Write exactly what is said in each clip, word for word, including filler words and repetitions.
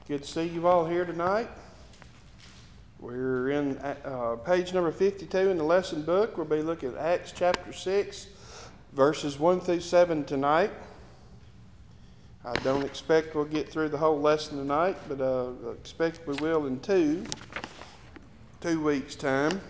Good to see you all here tonight. We're in uh, page number fifty-two in the lesson book. We'll be looking at Acts chapter six, verses one through seven tonight. I don't expect we'll get through the whole lesson tonight, but uh, I expect we will in two, two weeks' time.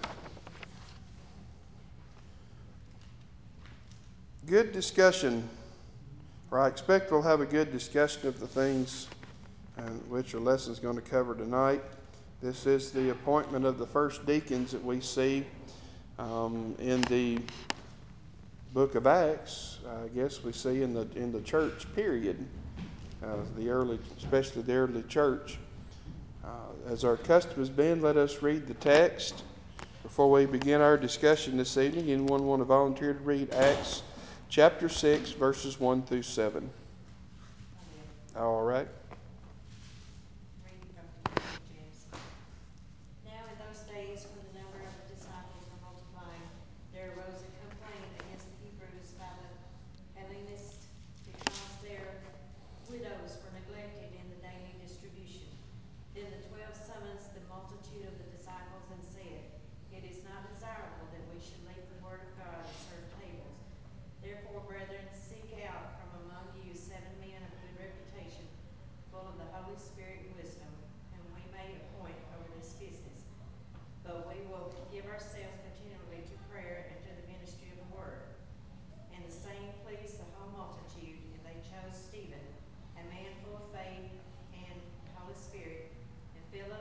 Good discussion, or I expect we'll have a good discussion of the things uh, which our lesson is going to cover tonight. This is the appointment of the first deacons that we see um, in the book of Acts. I guess we see in the in the church period, uh, the early, especially the early church. Uh, as our custom has been, let us read the text before we begin our discussion this evening. Anyone want to volunteer to read Acts chapter six, verses one through seven? I will. All right. Reading from the New King James. Now in those days, when the number of the disciples were multiplying, there arose a complaint against the Hebrews by the Hellenists, because their widows were neglected in the daily distribution. Then the twelve summoned the multitude of the disciples and said, It is not desirable that we should leave the word of God and serve tables. Therefore, brethren, seek out from among you seven men of good reputation, full of the Holy Spirit and wisdom, whom we may appoint over this business. But we will give ourselves continually to prayer and to the ministry of the word. And the saying pleased the whole multitude, and they chose Stephen, a man full of faith and the Holy Spirit, and Philip,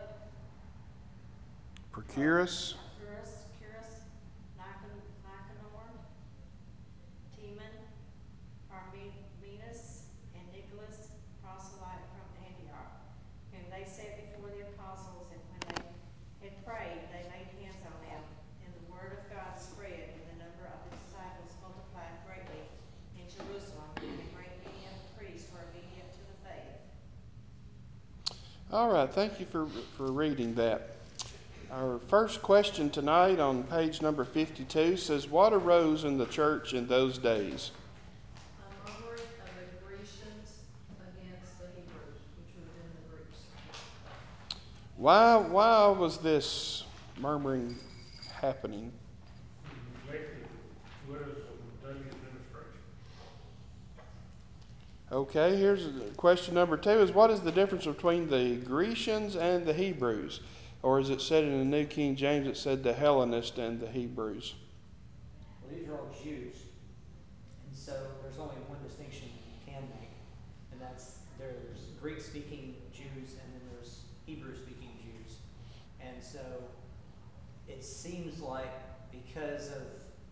Procurus, Procurus, Curus, Nicanor, Timon, Parmenas, and Nicholas, proselyte from Antioch, whom they set before the apostles, and when they had prayed, they laid hands on them, and the word of God spread, and the number of the disciples multiplied greatly in Jerusalem, and a great many of the priests were obedient to the faith. all right, thank you for, for reading that. Our first question tonight on page number fifty-two says, What arose in the church in those days? A murmuring of the Grecians against the Hebrews, which would have been the Greeks. Why, why was this murmuring happening? Neglected widows of daily administration. Okay, here's question number two is what is the difference between the Grecians and the Hebrews? Or as it said in the New King James, it said the Hellenists and the Hebrews. Well, these are all Jews, and so there's only one distinction you can make, and that's there's Greek-speaking Jews and then there's Hebrew-speaking Jews. And so it seems like because of,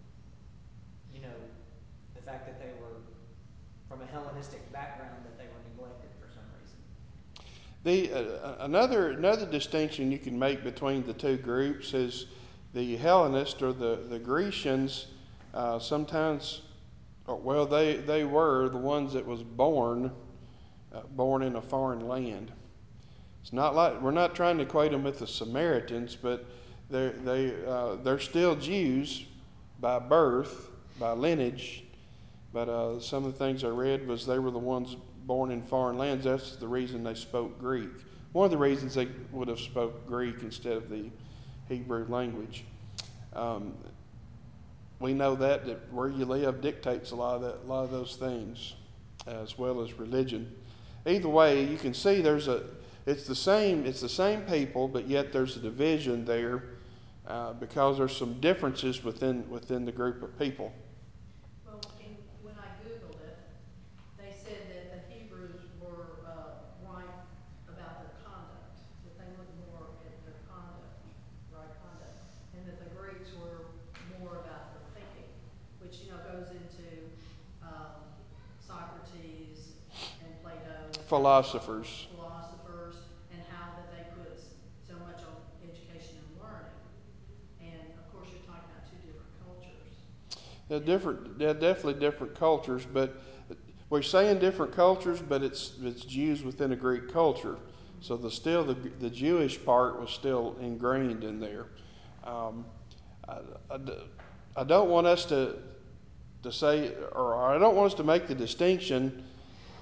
you know, the fact that they were from a Hellenistic background that they were neglected for some reason. The uh, another another distinction you can make between the two groups is the Hellenists or the the Grecians. Uh, sometimes, or, well, they they were the ones that was born uh, born in a foreign land. It's not like we're not trying to equate them with the Samaritans, but they they uh, they're still Jews by birth, by lineage. But uh, some of the things I read was they were the ones born in foreign lands. That's the reason they spoke Greek. One of the reasons they would have spoke Greek instead of the Hebrew language. Um, we know that, that where you live dictates a lot of that, a lot of those things, as well as religion. Either way, you can see there's a it's the same it's the same people, but yet there's a division there uh, because there's some differences within within the group of people. Well, in, when I Googled it, they said that the Hebrews were uh, right about their conduct, that they looked more at their conduct, right conduct, and that the Greeks were more about their thinking, which, you know, goes into um, Socrates and Plato and how they thought, Philosophers. philosophers, and how that they put so much on education and learning. And of course, you're talking about two different cultures. They're And different. They're definitely different cultures, but we're saying different cultures, but it's it's Jews within a Greek culture. So the still the the Jewish part was still ingrained in there. Um, I, I, I don't want us to to say, or I don't want us to make the distinction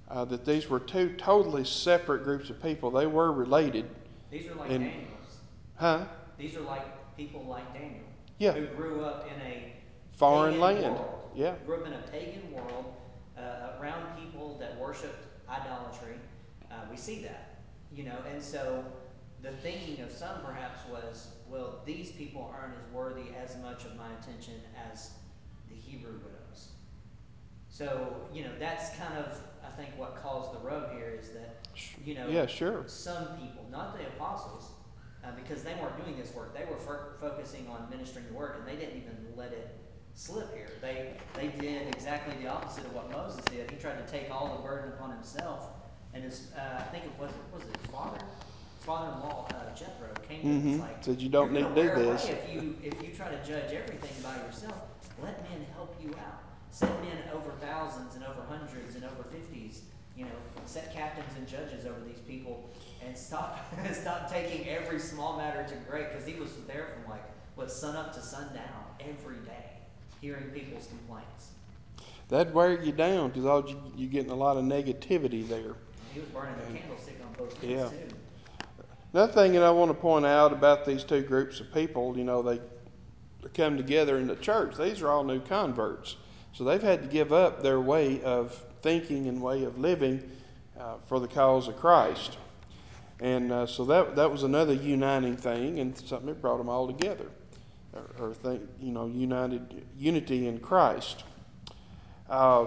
uh, that these were two totally separate groups of people. They were related. These are like And, Daniel's. huh? These are like people like Daniel, Yeah. who grew up in a Foreign pagan land. world. Yeah. Grew up in a pagan world, uh, around people that worshipped idolatry. Uh, we see that, you know, and so the thinking of some perhaps was, well, these people aren't as worthy as much of my attention as the Hebrew widows. So, you know, that's kind of, I think, what caused the rub here is that, you know, Yeah, sure. some people, not the apostles, uh, because they weren't doing this work. They were f- focusing on ministering the word, and they didn't even let it slip here. They they did exactly the opposite of what Moses did. He tried to take all the burden upon himself, and his uh, I think it was was it his father, his father-in-law uh, Jethro came to him and was Mm-hmm. like, Said you "You're don't going need to to do wear this. away if you if you try to judge everything by yourself. Let men help you out. Set men over thousands and over hundreds and over fifties. You know, set captains and judges over these people." And stop, stop taking every small matter to great, because he was there from like what sun up to sundown every day, hearing people's complaints. That'd wear you down because all you, you're getting a lot of negativity there. And he was burning And, the candlestick on both ends yeah. too. Another thing that I want to point out about these two groups of people, you know, they come together in the church. These are all new converts. So they've had to give up their way of thinking and way of living uh, for the cause of Christ. And uh, so that that was another uniting thing, and something that brought them all together, or, or think, you know, united unity in Christ. Uh,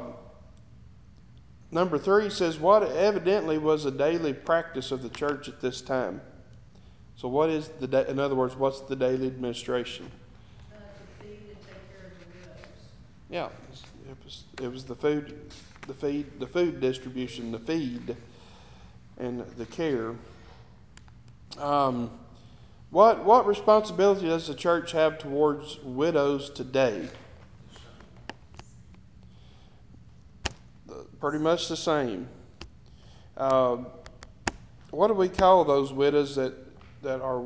number three says, what evidently was a daily practice of the church at this time. So what is the da- in other words, what's the daily administration? Uh, to feed and take care of the widows. Yeah, it was it was the food, the feed, the food distribution, the feed, and the care. Um, what what responsibility does the church have towards widows today? Pretty much the same. Uh, what do we call those widows that that are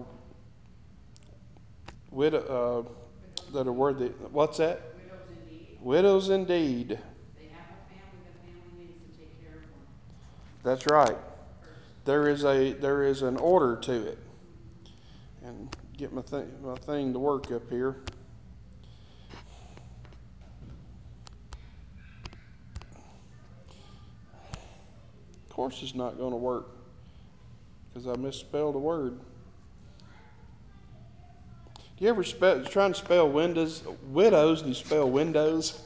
widow uh, that are worthy? What's that? Widows indeed. Widows indeed. They have a family, the family needs to take care of them That's right. first. There is a there is an order to it. And get my thing my thing to work up here. Of course, it's not going to work because I misspelled a word. Do you ever spell, try and spell windows, widows and you spell windows?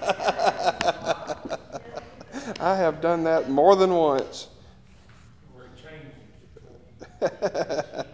I have done that more than once. Or it changes it.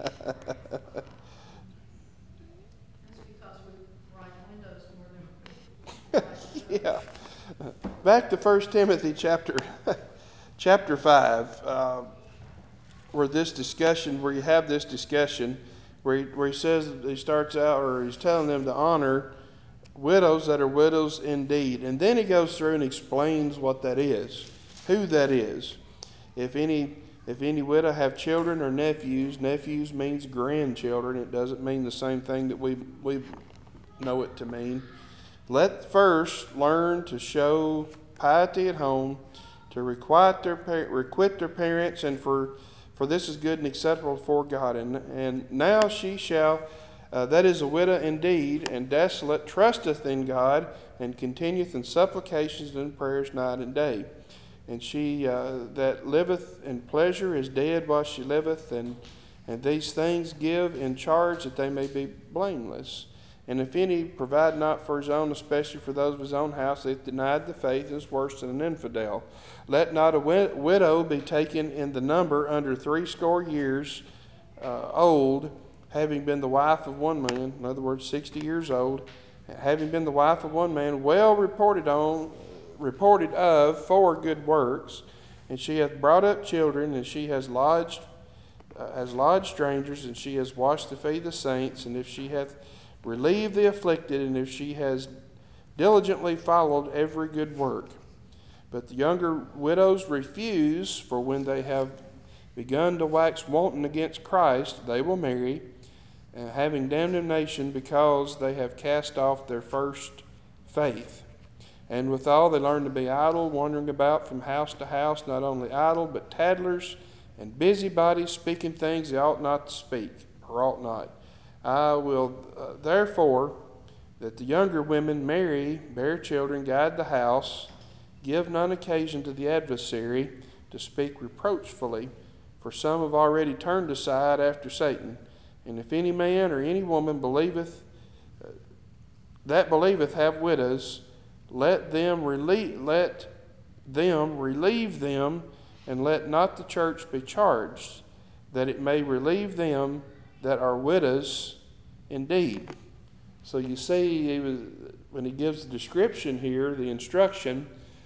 That's because we write windows more than we write widows. Yeah. Back to First Timothy chapter chapter five, uh, where this discussion, where you have this discussion, where he, where he says, he starts out, or he's telling them to honor widows that are widows indeed. And then he goes through and explains what that is, who that is. If any if any widow have children or nephews, nephews means grandchildren. It doesn't mean the same thing that we we know it to mean. Let first learn to show piety at home, to requite their requite their parents, and for for this is good and acceptable before God. And and now she shall, uh, that is a widow indeed, and desolate, trusteth in God, and continueth in supplications and prayers night and day. And she uh, that liveth in pleasure is dead while she liveth, and and these things give in charge that they may be blameless. And if any provide not for his own, especially for those of his own house, they have denied the faith and is worse than an infidel. Let not a wid- widow be taken in the number under threescore years uh, old, having been the wife of one man, in other words, sixty years old, having been the wife of one man, well reported on, reported of for good works, and she hath brought up children, and she has lodged, uh, has lodged strangers, and she has washed the feet of the saints, and if she hath relieved the afflicted, and if she has diligently followed every good work. But the younger widows refuse, for when they have begun to wax wanton against Christ, they will marry, uh, having damnation because they have cast off their first faith. And withal they learn to be idle, wandering about from house to house, not only idle, but tattlers and busybodies, speaking things they ought not to speak, or ought not. I will uh, therefore that the younger women marry, bear children, guide the house, give none occasion to the adversary to speak reproachfully, for some have already turned aside after Satan. And if any man or any woman believeth uh, that believeth have widows, let them relieve, let them relieve them, and let not the church be charged, that it may relieve them that are widows indeed. So you see, he was, when he gives the description here, the instruction,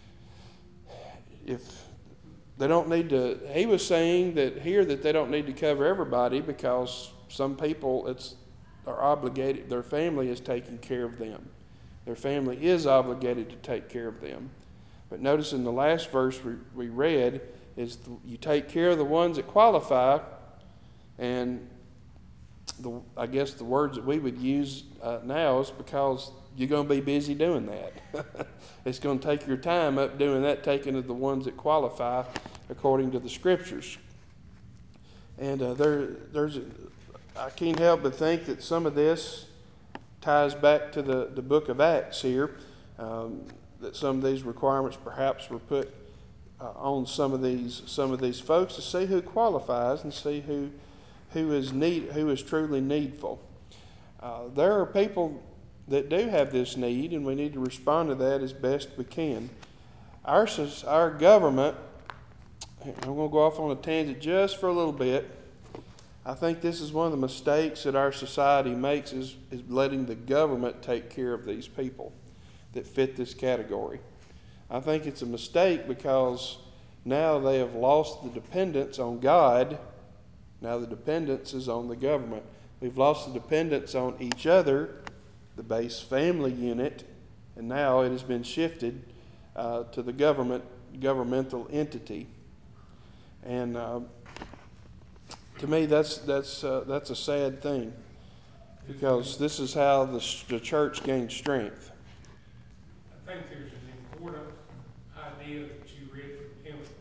if they don't need to, he was saying that here that they don't need to cover everybody because some people it's are obligated, their family is taking care of them. Their family is obligated to take care of them. But notice in the last verse we, we read is the, you take care of the ones that qualify, and the, I guess the words that we would use uh, now is because you're going to be busy doing that. It's going to take your time up doing that, taking of the ones that qualify according to the Scriptures. And uh, there, there's, I can't help but think that some of this ties back to the, the book of Acts here, um, that some of these requirements perhaps were put uh, on some of these some of these folks to see who qualifies and see who who is need who is truly needful. Uh, there are people that do have this need, and we need to respond to that as best we can. Our our government. I'm going to go off on a tangent just for a little bit. I think this is one of the mistakes that our society makes is, is letting the government take care of these people that fit this category. I think it's a mistake because now they have lost the dependence on God. Now the dependence is on the government. We've lost the dependence on each other, the base family unit, and now it has been shifted uh, to the government, governmental entity. And uh, to me, that's that's uh, that's a sad thing, because this is how the, the church gains strength. I think there's an important idea that you read from Timothy,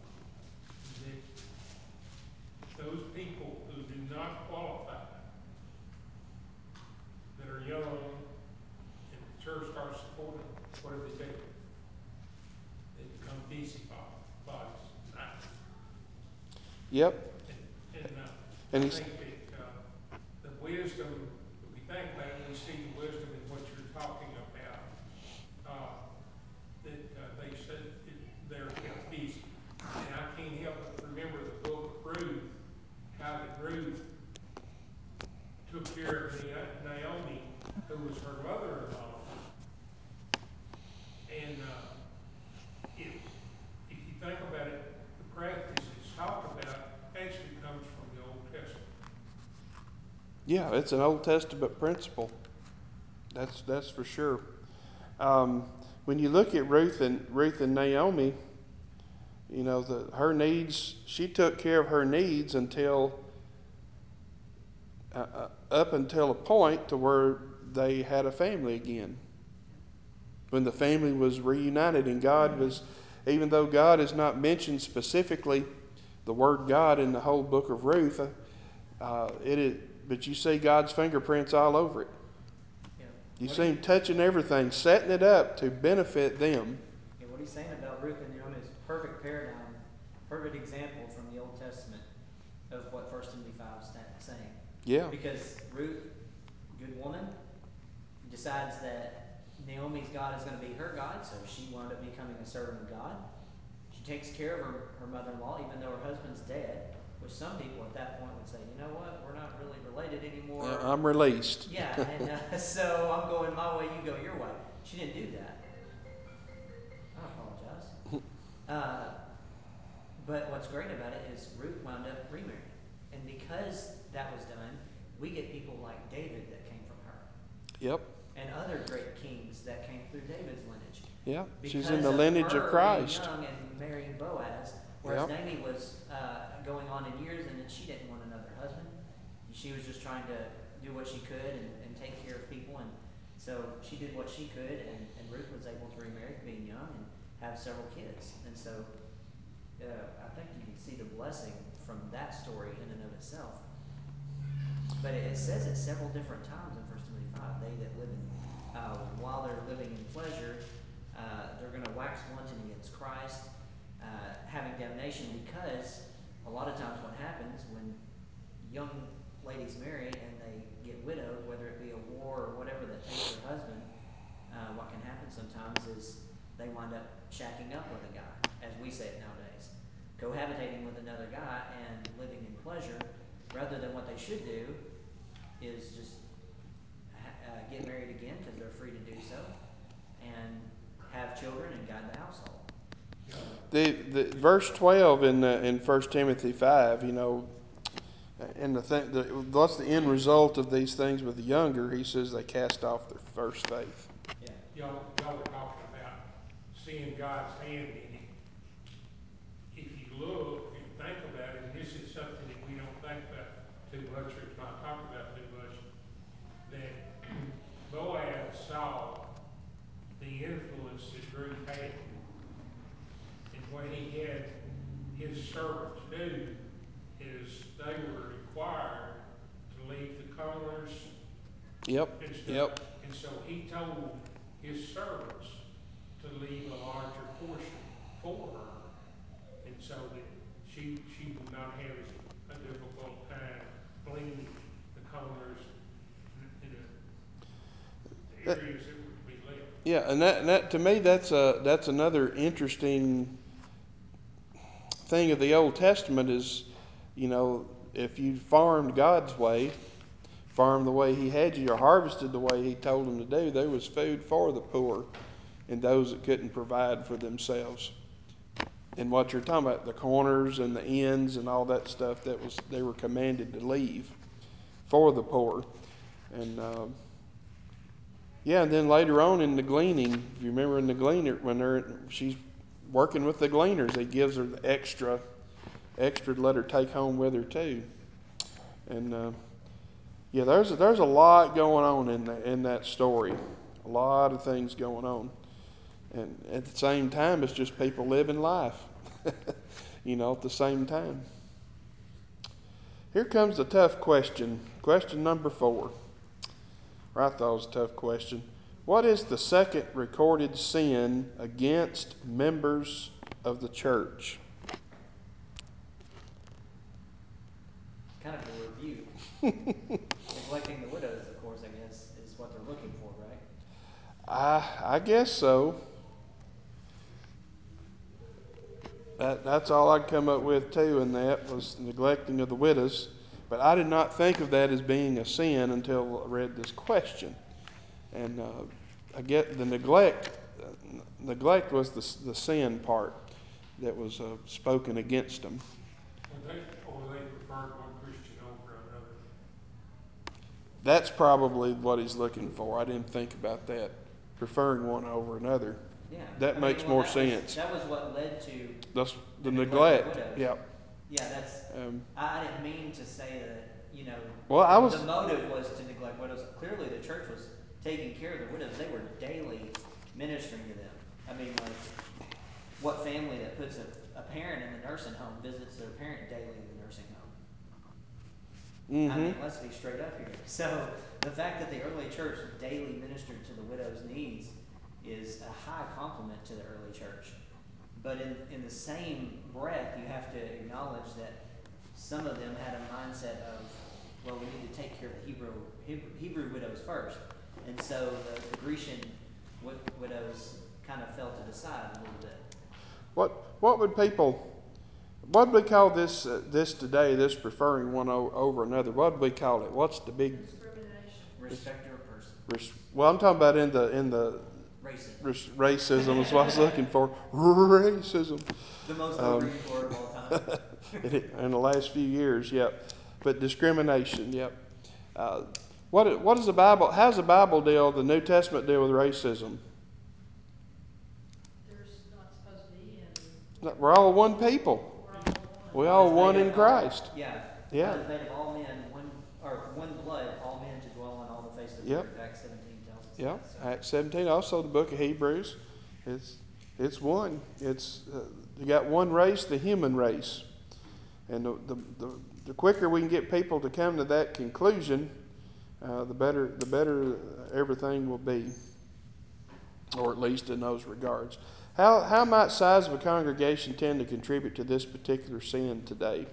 that those people who do not qualify, that are young, and the church starts supporting them, what do they do? They become busybodies, idle. Yep. And, and uh, And I he's, think that uh, the wisdom, if we think about it, we see the wisdom in what you're talking about, uh, that uh, they said it, they're kept busy. And I can't help but remember the book of Ruth, how that Ruth took care of Naomi, who was her mother-in-law. And uh, if, if you think about it, the practice that's talked about actually comes from the Old Testament. yeah, it's an Old Testament principle. That's that's for sure. Um, when you look at Ruth and Ruth and Naomi, you know the her needs. She took care of her needs until uh, uh, up until a point to where they had a family again. When the family was reunited, and God was, even though God is not mentioned specifically, the word God in the whole book of Ruth, uh, it is, but you see God's fingerprints all over it. Yeah. You What see he, him touching everything, setting it up to benefit them. yeah, what he's saying about Ruth and Naomi is a perfect paradigm, perfect example from the Old Testament of what First Timothy five is saying. Yeah. Because Ruth, good woman, decides that Naomi's God is going to be her God, so she wound up becoming a servant of God. She takes care of her, her mother-in-law, even though her husband's dead, which some people at that point would say, you know what, we're not really related anymore. Uh, I'm released. Yeah, and uh, so I'm going my way, you go your way. She didn't do that. I apologize. Uh, but what's great about it is Ruth wound up remarrying. And because that was done, we get people like David that came from her. Yep. And other great kings that came through David's lineage. Yeah. She's Because in the of lineage of her being Christ. young and marrying Boaz, whereas Yep. Naomi was uh, going on in years and she didn't want another husband. She was just trying to do what she could and, and take care of people. And So she did what she could, and, and Ruth was able to remarry, being young, and have several kids. And so uh, I think you can see the blessing from that story in and of itself. But it, it says it several different times in First Timothy five. They that live in, uh, while they're living in pleasure, uh, they're going to wax wanton against Christ, uh, having damnation, because a lot of times what happens when young ladies marry and they get widowed, whether it be a war or whatever that takes their husband, uh, what can happen sometimes is they wind up shacking up with a guy, as we say it nowadays, cohabitating with another guy and living in pleasure, rather than what they should do is just uh, get married again because they're free to do so, and have children and guide the household. Yeah. So, The, the verse twelve in uh, in First Timothy five, you know, and the thing, the, what's the end result of these things with the younger? He says they cast off their first faith. yeah. Y'all, y'all were talking about seeing God's hand in it. If you look and think about it, and this is something that we don't think about too much, or it's not talked about too much, that Boaz saw the influence that Ruth had. And what he had his servants do is they were required to leave the comers Yep, and stuff. yep. And so he told his servants to leave a larger portion for her, and so that she she would not have as a difficult time cleaning the comers in, in the That, areas that were to be left. yeah, and that, and that to me, that's a that's another interesting thing of the Old Testament is, you know, if you farmed God's way, farmed the way He had you, or harvested the way He told them to do, there was food for the poor and those that couldn't provide for themselves. And what you're talking about, the corners and the ends and all that stuff, that was they were commanded to leave for the poor. And uh, yeah, and then later on in the gleaning, if you remember in the gleaner, when they're she's working with the gleaners, He gives her the extra, extra to let her take home with her too. And uh, yeah, there's a, there's a lot going on in the, in that story, a lot of things going on, and at the same time, it's just people living life, you know, at the same time. Here comes the tough question, question number four. I thought it was a tough question. What is the second recorded sin against members of the church? Kind of a rebuke. Neglecting the widows, of course, I guess, is what they're looking for, right? I I guess so. That, that's all I could come up with too, and that was neglecting of the widows. But I did not think of that as being a sin until I read this question. And uh, I get the neglect. Uh, neglect was the the sin part that was uh, spoken against them. Or they, or they preferred one Christian over another. That's probably what he's looking for. I didn't think about that. Preferring one over another. Yeah. That I mean, makes well, more that was, sense. that was what led to That's the the neglect of neglect. widows. Yep. Yeah, that's, Um, I, I didn't mean to say that, you know, well, I the, was. the motive was to neglect widows. Clearly, the church was taking care of the widows. They were daily ministering to them. I mean, like, what family that puts a, a parent in the nursing home visits their parent daily in the nursing home? I Mm-hmm. mean, let's be straight up here. So, the fact that the early church daily ministered to the widow's needs is a high compliment to the early church. But in, in the same breath, you have to acknowledge that some of them had a mindset of, well, we need to take care of the Hebrew Hebrew, Hebrew widows first, and so the, the Grecian wi- widows kind of fell to the side a little bit. What what would people? What would we call this uh, this today? This preferring one o- over another. What would we call it? What's the big? Discrimination. Respect your person. Res, well, I'm talking about in the in the Racism. res, racism is what I was looking for. Racism. The most Um, overused word of all time. in the last few years, yep. But discrimination, yep. Uh, what what is the Bible? How's the Bible deal? The New Testament deal with racism? There's not supposed to be any. We're all one people. We're all one. We God all has one made in of all, Christ. yeah. God Yeah. has made of all men one, or one blood, all men to dwell on all the face of the Yep. earth. Acts seventeen tells us Yeah, So, Acts seventeen, also the book of Hebrews. It's, it's one. It's, uh, you got one race, the human race. And the, the, the, the quicker we can get people to come to that conclusion, uh, the better, the better everything will be, or at least in those regards. How, how might size of a congregation tend to contribute to this particular sin today?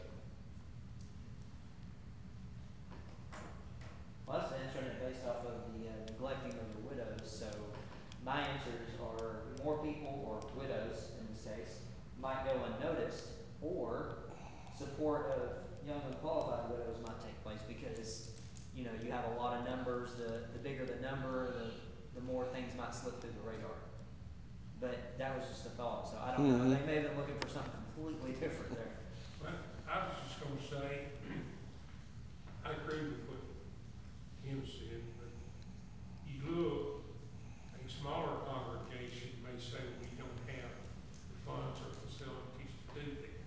well, that's answering it based off of the uh, neglecting of the widows. So my answers are more people, or widows in this case, might go unnoticed, or support of young unqualified widows might take place because, you know, you have a lot of numbers. The, the bigger the number, the, the more things might slip through the radar. But that was just a thought, so I don't know. Mm-hmm. They may have been looking for something completely different there. Well, I was just gonna say, I agree with what Tim said, but you look, a smaller congregation may say, we don't have the funds or facilities to do that.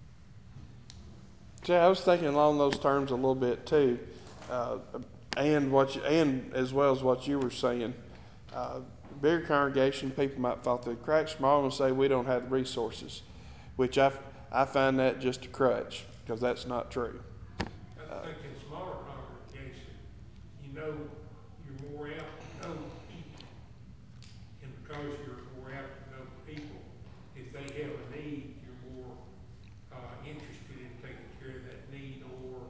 See, I was thinking along those terms a little bit too, uh, and what you, and as well as what you were saying. Uh, bigger congregation, people might fall through the cracks. Small and say we don't have the resources, which I, I find that just a crutch because that's not true. I think in smaller congregation, you know, you're more apt to know people. And because you're more apt to know people, if they have a need, you're more uh, interested in taking care of that need, or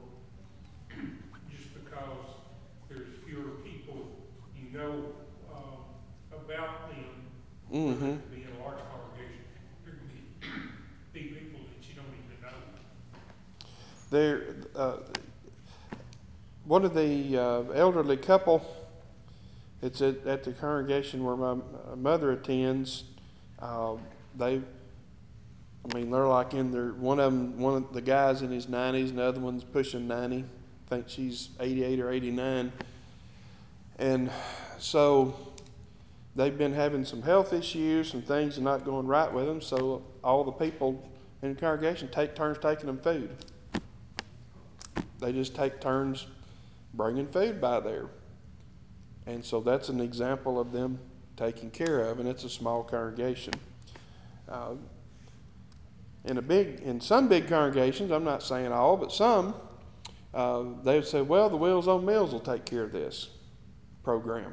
just because there's fewer people you know um, about them, where Mm-hmm. there could be in a large congregation, there could be, be people that you don't even know. There, uh, one of the uh, elderly couple, it's at, at the congregation where my mother attends. Uh, they, I mean, they're like in their, one of them, one of the guys in his nineties, and the other one's pushing ninety. I think she's eighty-eight or eighty-nine. And so they've been having some health issues, some things are not going right with them. So all the people in the congregation take turns taking them food. They just take turns bringing food by there. And so that's an example of them taking care of, and it's a small congregation. Uh, in a big, in some big congregations, I'm not saying all, but some, uh, they would say, well, the Wheels on Meals will take care of this program.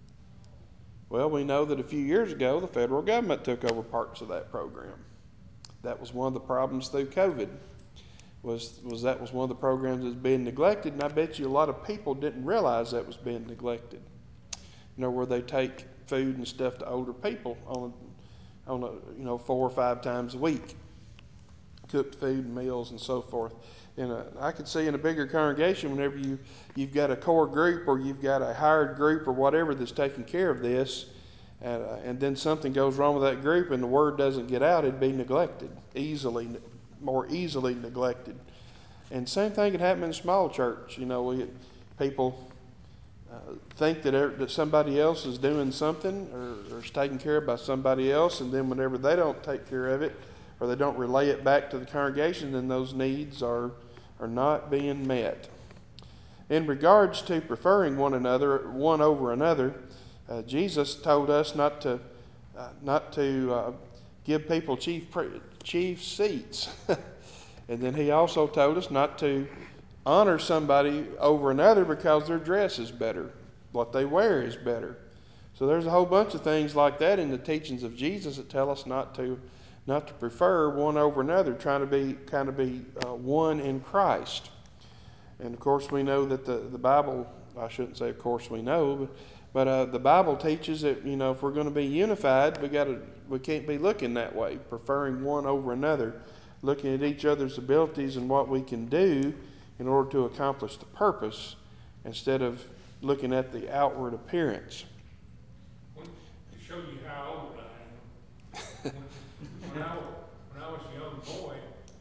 Well, we know that a few years ago, the federal government took over parts of that program. That was one of the problems through COVID, was, was that was one of the programs that was being neglected, and I bet you a lot of people didn't realize that was being neglected. You know, where they take food and stuff to older people on, on a, you know, four or five times a week, cooked food and meals and so forth. And uh, I could see in a bigger congregation, whenever you, you've got a core group or you've got a hired group or whatever that's taking care of this, and, uh, and then something goes wrong with that group and the word doesn't get out, it'd be neglected, easily, more easily neglected. And same thing could happen in a small church. You know, we, people uh, think that, er, that somebody else is doing something or, or is taken care of by somebody else, and then whenever they don't take care of it or they don't relay it back to the congregation, then those needs are, are not being met. In regards to preferring one another, one over another, uh, Jesus told us not to, uh, not to uh, give people chief, chief seats. And then he also told us not to honor somebody over another because their dress is better, what they wear is better. So there's a whole bunch of things like that in the teachings of Jesus that tell us not to, not to prefer one over another, trying to be kind of be uh, one in Christ. And of course, we know that the the Bible. I shouldn't say, of course, we know, but but uh, the Bible teaches that, you know, if we're going to be unified, we got to we can't be looking that way, preferring one over another, looking at each other's abilities and what we can do in order to accomplish the purpose, instead of looking at the outward appearance. When, to show you how old I am, when, when I was, when I was a young boy,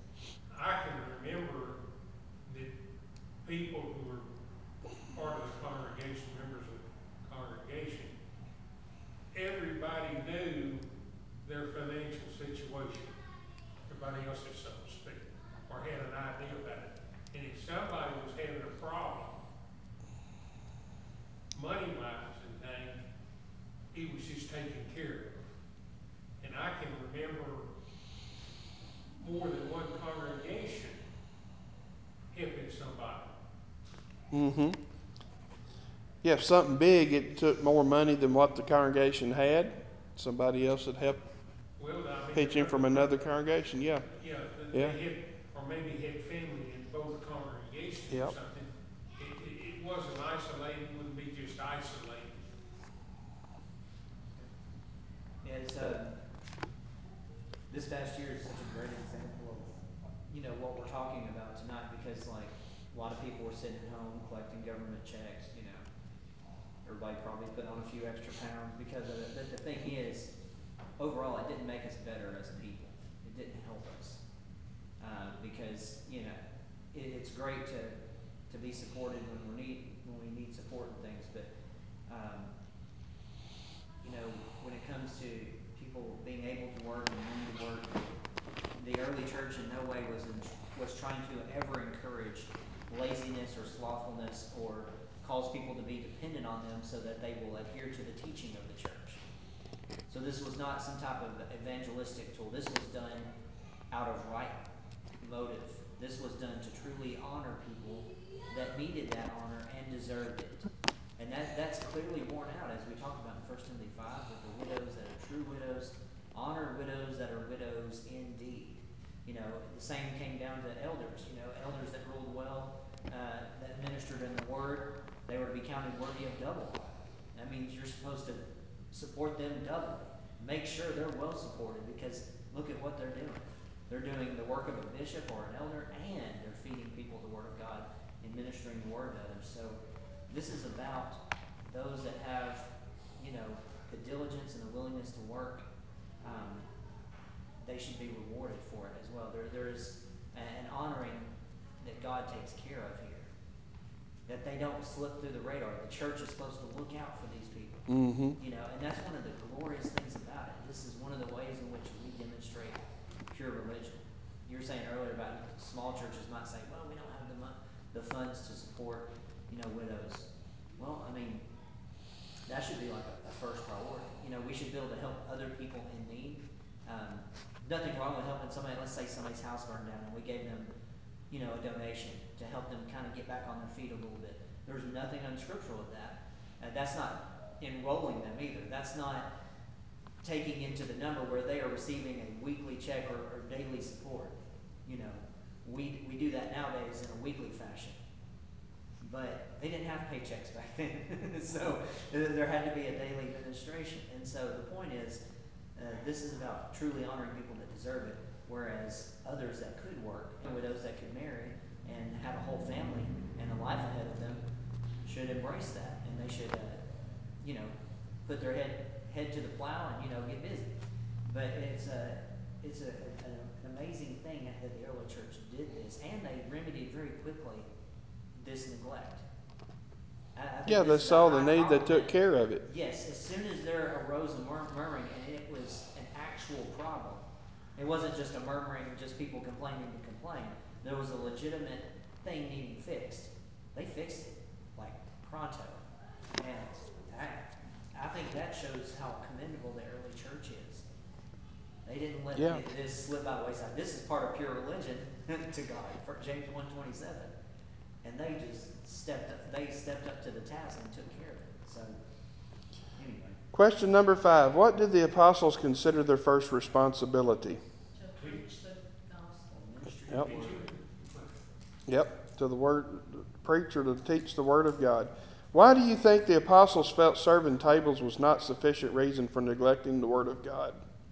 I can remember that people who were part of the congregation, members of the congregation, everybody knew their financial situation. Everybody else's, so to speak, or had an idea about it. And if somebody was having a problem, money-wise in town, Mm-hmm. Yeah, if something big, it took more money than what the congregation had. Somebody else would help Well, I mean, pitch in there from were, another congregation. Yeah, yeah, th- yeah, they had, or maybe had family in both congregations or yep. something. It, it, it wasn't isolated, it wouldn't be just isolated. Yeah, it's, um, this past year is such a great example of, you know, what we're talking about tonight, because like, a lot of people were sitting at home collecting government checks, you know. Everybody probably put on a few extra pounds because of it, but the thing is, overall, it didn't make us better as a people. It didn't help us. Um, because, you know, it, it's great to, to be supported when we need, when we need support and things, but, um, you know, when it comes to people being able to work and when to work, the early church in no way was in, was trying to ever encourage laziness or slothfulness or cause people to be dependent on them so that they will adhere to the teaching of the church. So this was not some type of evangelistic tool. This was done out of right motive. This was done to truly honor people that needed that honor and deserved it. And that, that's clearly borne out as we talk about in First Timothy five with the widows that are true widows, honor widows that are widows indeed. You know, the same came down to elders, you know, elders that ruled well, uh, that ministered in the word, they were to be counted worthy of double honor. That means you're supposed to support them doubly. Make sure they're well supported, because look at what they're doing. They're doing the work of a bishop or an elder, and they're feeding people the word of God and ministering the word to others. So this is about those that have, you know, the diligence and the willingness to work. Um, they should be rewarded for it as well. There, there is an honoring that God takes care of here, that they don't slip through the radar. The church is supposed to look out for these people. Mm-hmm. You know, and that's one of the glorious things about it. This is one of the ways in which we demonstrate pure religion. You were saying earlier about small churches might say, well, we don't have the, the funds to support, you know, widows. Well, I mean, that should be like a, a first priority. You know, we should be able to help other people in need. Um, nothing wrong with helping somebody. Let's say somebody's house burned down and we gave them, you know, a donation to help them kind of get back on their feet a little bit. There's nothing unscriptural with that. Uh, that's not enrolling them either. That's not taking into the number where they are receiving a weekly check or, or daily support. You know, we, we do that nowadays in a weekly fashion. But they didn't have paychecks back then. So there had to be a daily administration. And so the point is, uh, this is about truly honoring people that deserve it, whereas others that could work, and widows that could marry and have a whole family and a life ahead of them, should embrace that. And they should, uh, you know, put their head head to the plow and, you know, get busy. But it's a, it's a, a, an amazing thing that the early church did this, and they remedied very quickly this neglect. I, I think Yeah, this they is a saw the high need, they problem took that, care of it. yes, as soon as there arose a mur- murmuring, and it was an actual problem, it wasn't just a murmuring, just people complaining to complain. There was a legitimate thing needing fixed. They fixed it, like pronto. And I, I think that shows how commendable the early church is. They didn't let Yeah. it, this slip by the wayside. This is part of pure religion to God, for James one twenty-seven. And they just stepped up, they stepped up to the task and took care of it. So, anyway. Question number five. What did the apostles consider their first responsibility? To preach the gospel. Ministry Yep. of the word. Yep, to the word, preacher to teach the word of God. Why do you think the apostles felt serving tables was not sufficient reason for neglecting the word of God?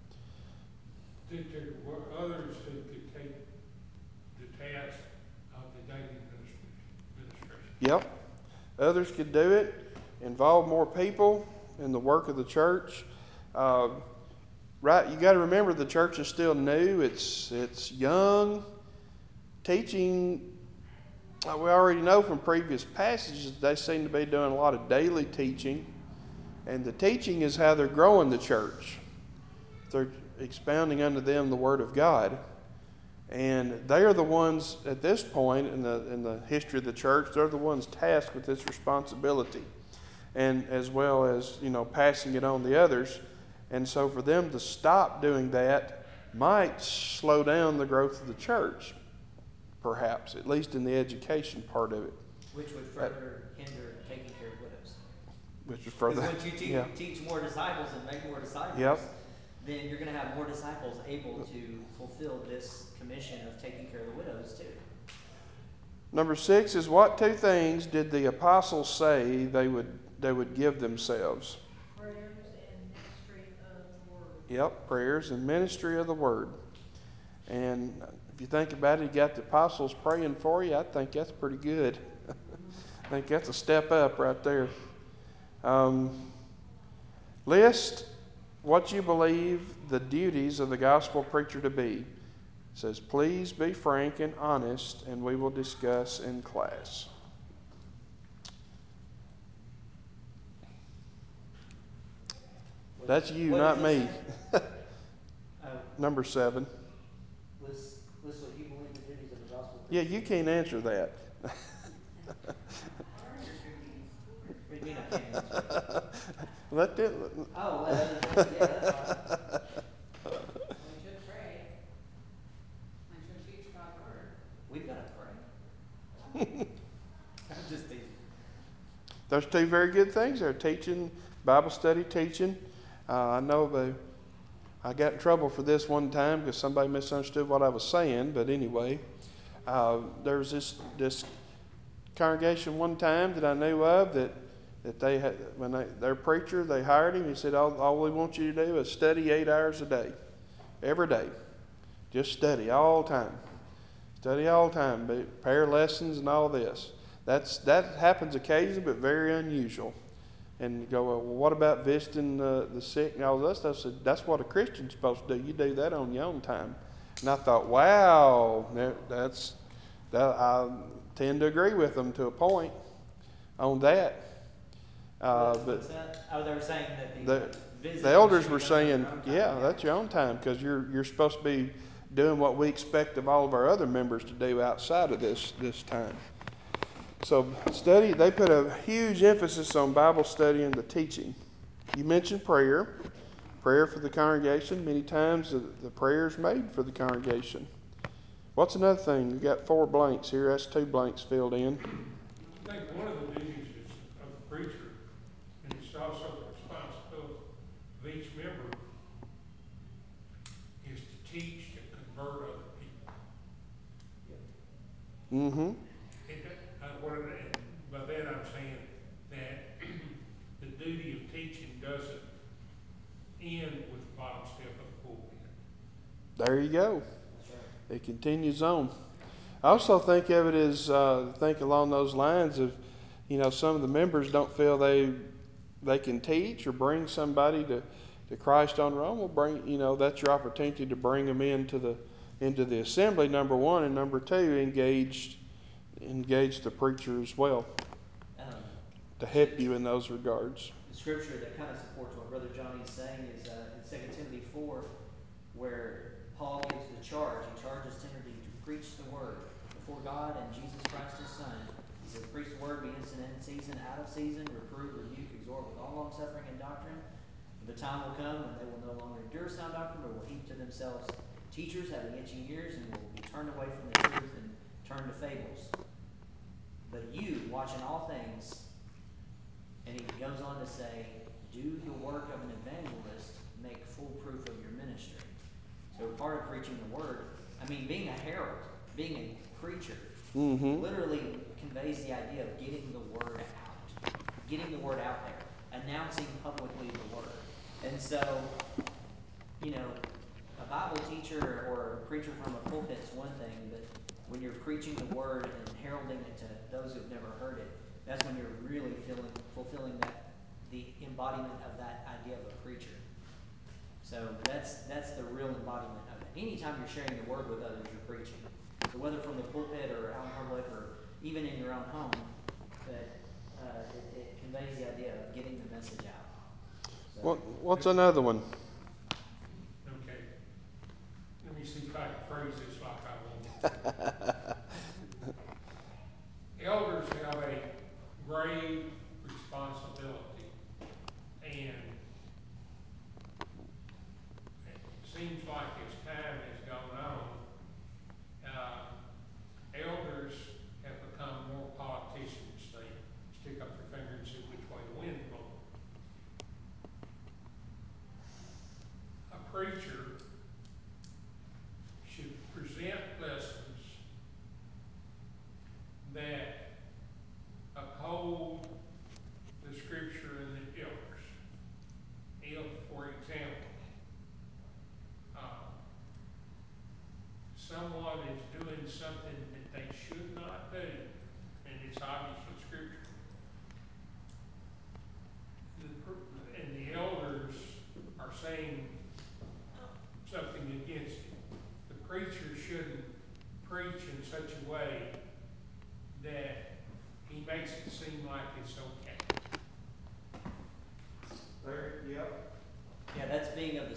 That there were others who could take the task of the daily ministration. Yep, others could do it, involve more people in the work of the church. Uh, right, you got to remember the church is still new. It's it's young. Teaching, uh, we already know from previous passages, they seem to be doing a lot of daily teaching. And the teaching is how they're growing the church. They're expounding unto them the Word of God. And they are the ones, at this point in the, in the history of the church, they're the ones tasked with this responsibility. And as well as, you know, passing it on to others. And so for them to stop doing that might slow down the growth of the church, perhaps, at least in the education part of it. Which would Uh, further hinder taking care of widows. which is Because further, once you te- yeah, teach more disciples and make more disciples, yep. then you're going to have more disciples able to fulfill this commission of taking care of the widows too. Number six is, what two things did the apostles say they would they would give themselves? Prayers and ministry of the word. Yep, prayers and ministry of the word. And if you think about it, you got the apostles praying for you. I think that's pretty good. I think that's a step up right there. Um, list what you believe the duties of the gospel preacher to be. It says, please be frank and honest, and we will discuss in class. What, That's you, what not does it me. say? Oh, Number seven. list, list what you believe the duties of the gospel Yeah, preacher you to be. can't answer that. What are your two duties? What do you mean I can't answer it? Let them. Oh, let others answer. Yeah, that's fine. Well, we should pray. And should teach God's word. We've got to pray. I'm just teasing. There's two very good things there: teaching, Bible study, teaching. Uh, I know the. I got in trouble for this one time because somebody misunderstood what I was saying. But anyway, uh, there was this this congregation one time that I knew of that that they had when they, their preacher, they hired him. He said, all, all we want you to do is study eight hours a day, every day, just study all the time, study all the time, prepare lessons and all this. That's that happens occasionally, but very unusual. And you go, well, what about visiting uh, the sick and all that stuff? I said, that's what a Christian's supposed to do. You do that on your own time. And I thought, wow, that, that's that. I tend to agree with them to a point on that. Uh, What, but what's that? Oh, they were saying that the, the uh, visiting the elders should be were done on saying, your own time. yeah, that's your own time because you're you're supposed to be doing what we expect of all of our other members to do outside of this this time. So study, they put a huge emphasis on Bible study and the teaching. You mentioned prayer, prayer for the congregation. Many times the, the prayer is made for the congregation. What's another thing? We've got four blanks here. That's two blanks filled in. I think one of the duties is of the preacher, and it's also the responsibility of each member, is to teach and convert other people. Mm-hmm. And uh, what, and by that I'm saying that the duty of teaching doesn't end with the bottom step of the pulpit. There you go. That's right. It continues on. I also think of it as, uh, think along those lines of, you know, some of the members don't feel they they can teach or bring somebody to, to Christ on Rome. Well, bring, you know, that's your opportunity to bring them into the into the assembly, number one, and number two, engage engage the preacher as well Um, to help you in those regards. the scripture that kind of supports what Brother Johnny's saying is uh, in Second Timothy four, where Paul gives the charge. He charges Timothy to preach the word before God and Jesus Christ his Son. He says, preach the word, be instant in season, out of season, reprove, rebuke, exhort with all long suffering and doctrine. For the time will come when they will no longer endure sound doctrine, but will heap to themselves teachers having itching ears, and will be turned away from the truth and turn to fables. But you, watching all things, and he goes on to say, do the work of an evangelist, make full proof of your ministry. So part of preaching the word, I mean, being a herald, being a preacher, Mm-hmm. literally conveys the idea of getting the word out, getting the word out there, announcing publicly the word. And so, you know, a Bible teacher or a preacher from a pulpit is one thing, but when you're preaching the word and heralding it to those who've never heard it, that's when you're really feeling, fulfilling that, the embodiment of that idea of a preacher. So that's that's the real embodiment of it. Anytime you're sharing the word with others, you're preaching. So whether from the pulpit or out in public or even in your own home, that uh, it, it conveys the idea of getting the message out. So What, what's another one? Okay. Let me see if I can phrase this like I want it. Elders have a grave responsibility, and it seems like as time has gone on, uh, elders have become more politicians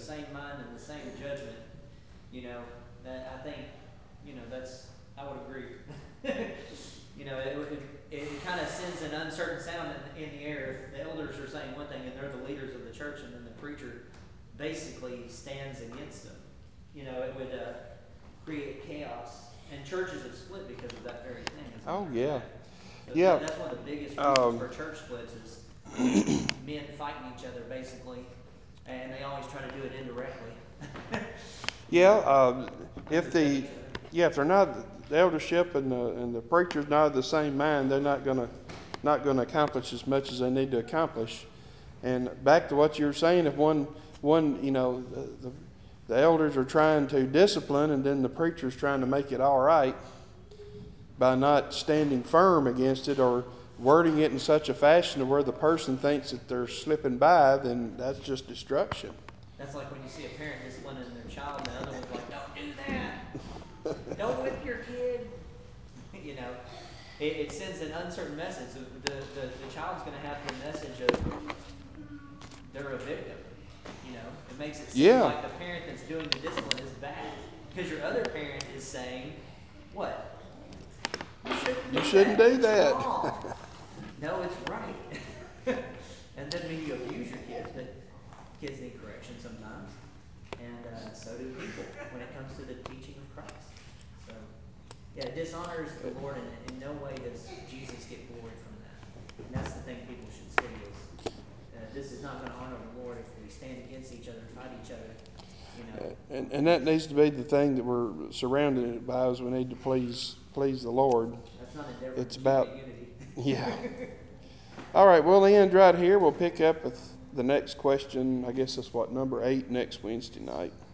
same mind and the same judgment, you know, that I think, you know, that's, I would agree. You know, it, it, it kind of sends an uncertain sound in, in the air if the elders are saying one thing and they're the leaders of the church, and then the preacher basically stands against them. You know, it would uh, create chaos, and churches have split because of that very thing. As a Oh, matter of yeah. fact. So Yeah. that, that's one of the biggest reasons Um, for church splits is um, men fighting each other basically, and they always try to do it indirectly. Yeah, um, if the, Undercut each other. yeah, if they're not, the eldership and the, and the preacher's not of the same mind, they're not gonna, not gonna accomplish as much as they need to accomplish. And back to what you were saying, if one, one, you know, the, the, the elders are trying to discipline and then the preacher's trying to make it all right by not standing firm against it or wording it in such a fashion to where the person thinks that they're slipping by, then that's just destruction. That's like when you see a parent disciplining their child and the other one's like, don't do that. Don't whip your kid. You know, it, it sends an uncertain message. The, the, the child's going to have the message of they're a victim. You know, it makes it seem Yeah. like the parent that's doing the discipline is bad. Because your other parent is saying, what? You shouldn't do You shouldn't that. do It's that. wrong. No, it's right. And doesn't mean you abuse your kids, but kids need correction sometimes. And uh, so do people when it comes to the teaching of Christ. So, yeah, it dishonors the Lord, and in no way does Jesus get glory from that. And that's the thing people should see is uh, this is not going to honor the Lord if we stand against each other, fight each other, you know. And, and that needs to be the thing that we're surrounded it by, is we need to please, please the Lord. That's not endeavoring It's to about, keep the unity. yeah. All right, we'll end right here. We'll pick up with the next question. I guess that's what, number eight, next Wednesday night.